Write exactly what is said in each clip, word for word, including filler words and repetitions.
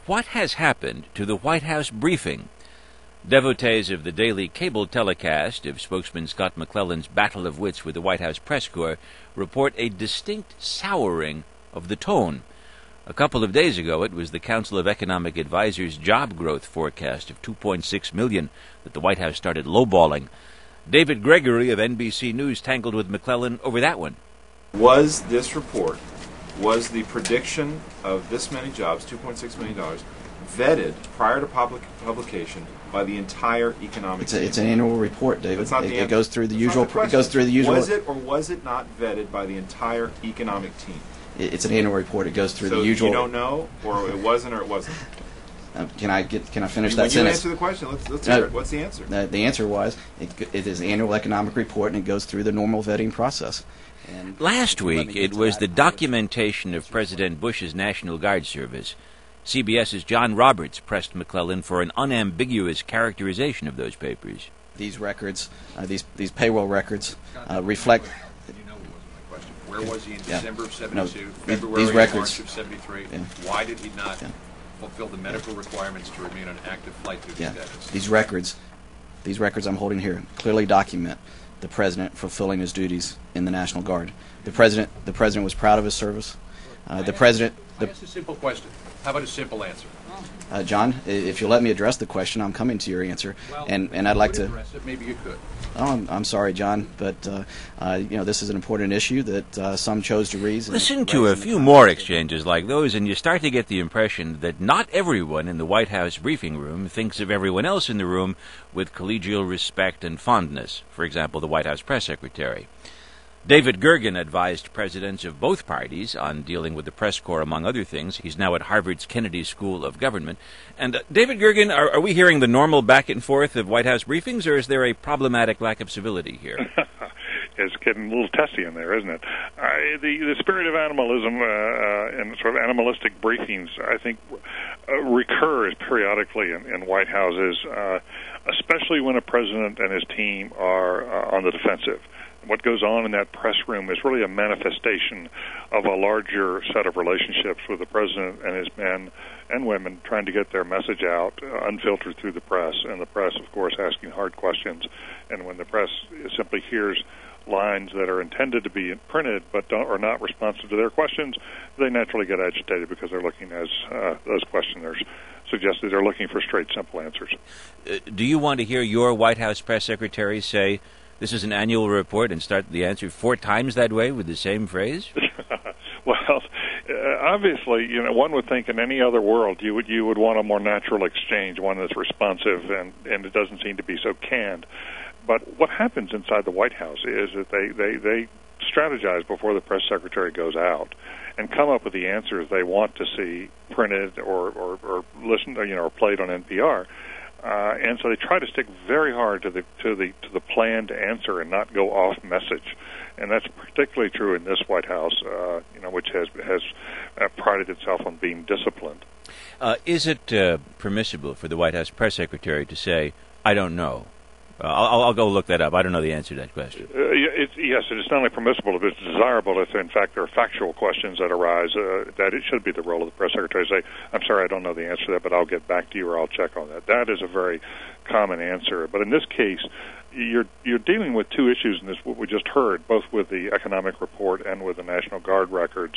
what has happened to the White House briefing? Devotees of the daily cable telecast of spokesman Scott McClellan's battle of wits with the White House press corps report a distinct souring of the tone. A couple of days ago, it was the Council of Economic Advisors' job growth forecast of two point six million that the White House started lowballing. David Gregory of N B C News tangled with McClellan over that one. Was this report, was the prediction of this many jobs, two point six million dollars, vetted prior to public publication by the entire economic it's, a, team? it's an annual report, David. That's not it, the it goes through the That's usual. not the It goes through the usual. Was it or was it not vetted by the entire economic team? It, it's an annual report. It goes through so the usual. you don't know, or it wasn't, or it wasn't. Um, can I get? Can I finish when that you sentence? answer the question, let's, let's No. hear it. What's the answer? Uh, the answer was it, it is an annual economic report, and it goes through the normal vetting process. And Last if you let week, me get it to was that, the documentation of President Bush's National Guard service. CBS's John Roberts pressed McClellan for an unambiguous characterization of those papers. These records, uh, these these payroll records, uh, reflect. You know what was my question. Where was he in Yeah. December of No, seventy-two, these- February these and records- March of seventy-three? Yeah. Why did he not Yeah. fulfill the medical requirements to remain on active flight duty Yeah, status? these records, these records I'm holding here clearly document the president fulfilling his duties in the National Guard. The president, the president was proud of his service. Uh, the president, I the, asked a simple question. How about a simple answer? uh, John, i- if you'll let me address the question, I'm coming to your answer, Well, and and I'd like would to. address it. Maybe you could. Oh, I'm, I'm sorry, John, but uh, uh, you know this is an important issue that uh, some chose to raise. and Listen raise to a in the few context more of- exchanges like those, and you start to get the impression that not everyone in the White House briefing room thinks of everyone else in the room with collegial respect and fondness. For example, the White House press secretary. David Gergen advised presidents of both parties on dealing with the press corps, among other things. He's now at Harvard's Kennedy School of Government. And uh, David Gergen, are, are we hearing the normal back and forth of White House briefings, or is there a problematic lack of civility here? It's getting a little testy in there, isn't it? I, the the spirit of animalism uh, uh, and sort of animalistic briefings, I think, uh, recurs periodically in, in White Houses, uh, especially when a president and his team are uh, on the defensive. What goes on in that press room is really a manifestation of a larger set of relationships with the president and his men and women trying to get their message out uh, unfiltered through the press, and the press, of course, asking hard questions. And when the press simply hears lines that are intended to be printed but don't, are not responsive to their questions, they naturally get agitated because they're looking, as uh, those questioners suggested, they're looking for straight, simple answers. Uh, do you want to hear your White House press secretary say, this is an annual report, and start the answer four times that way with the same phrase? Well, uh, obviously, you know, one would think in any other world you would you would want a more natural exchange, one that's responsive, and, and it doesn't seem to be so canned. But what happens inside the White House is that they, they, they strategize before the press secretary goes out and come up with the answers they want to see printed or, or, or listened, you know, or played on N P R. Uh, and so they try to stick very hard to the to the to the planned answer and not go off message, and that's particularly true in this White House, uh, you know, which has has uh, prided itself on being disciplined. Uh, is it uh, permissible for the White House press secretary to say, "I don't know"? Uh, I'll, I'll go look that up. I don't know the answer to that question. Uh, it's, yes, it's not only permissible, but it's desirable if, in fact, there are factual questions that arise, uh, that it should be the role of the press secretary to say, I'm sorry, I don't know the answer to that, but I'll get back to you or I'll check on that. That is a very common answer. But in this case, you're you're dealing with two issues in this, what we just heard, both with the economic report and with the National Guard records.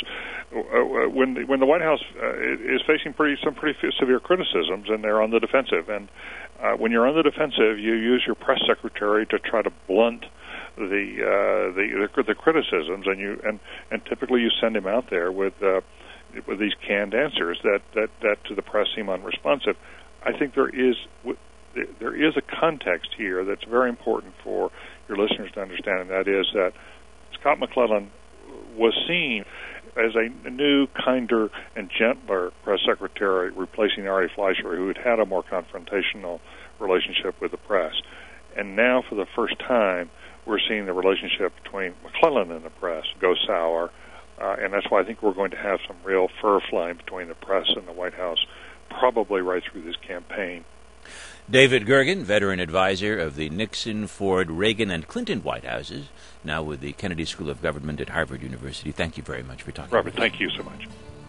Uh, when, the, when the White House uh, is facing pretty some pretty severe criticisms, and they're on the defensive, and Uh, when you're on the defensive, you use your press secretary to try to blunt the uh, the, the the criticisms, and you and, and typically you send him out there with uh, with these canned answers that, that, that to the press seem unresponsive. I think there is there is a context here that's very important for your listeners to understand, and that is that Scott McClellan was seen as a new, kinder, and gentler press secretary, replacing Ari Fleischer, who had had a more confrontational relationship with the press. And now, for the first time, we're seeing the relationship between McClellan and the press go sour, uh, and that's why I think we're going to have some real fur flying between the press and the White House, probably right through this campaign. David Gergen, veteran advisor of the Nixon, Ford, Reagan, and Clinton White Houses, now with the Kennedy School of Government at Harvard University. Thank you very much for talking. Robert, with us. thank you so much.